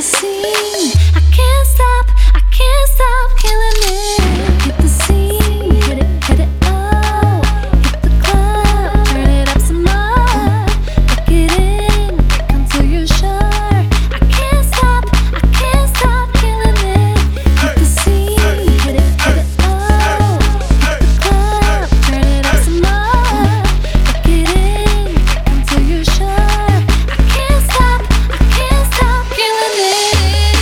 the scene. I can't stop killing it. Hit the scene, hit it up. Hit the club, turn it up some more. Look it in until you're sure. I can't stop killing it. Hit the scene, hit it up. Hit the club, turn it up some more. Look it in until you're sure. I can't stop killing it.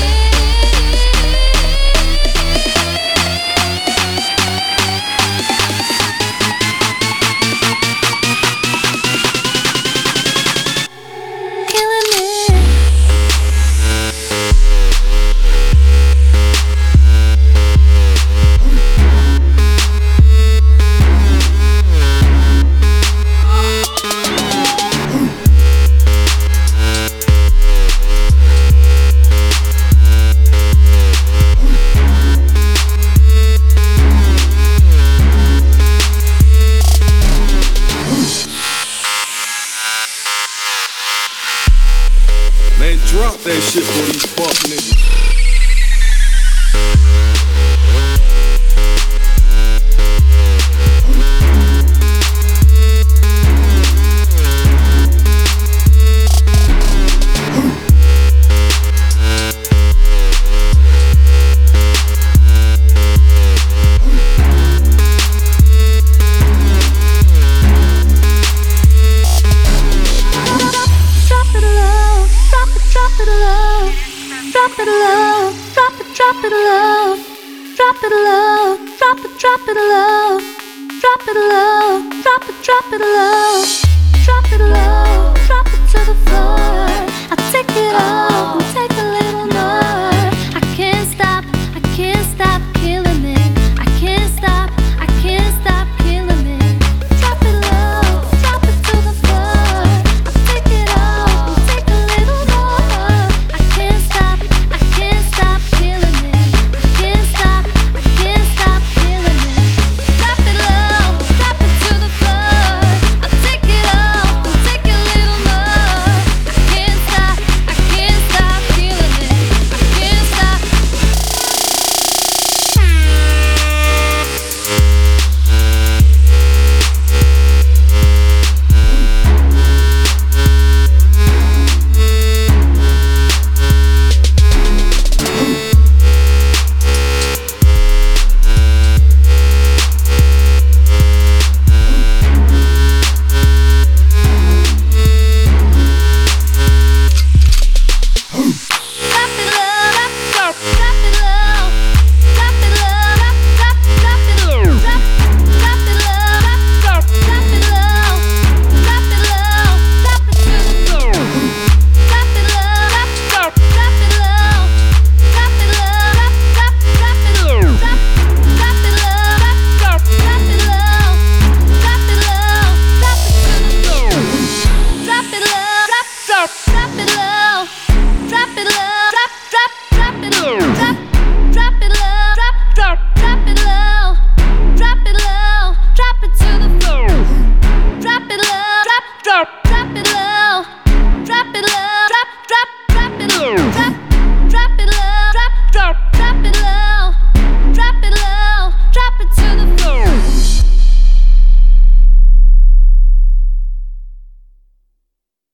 Man, drop that shit for these fuck niggas. Drop it low, drop it low, drop it low, drop it low, drop it low, drop it low, drop it low, drop it to the floor. I take it off.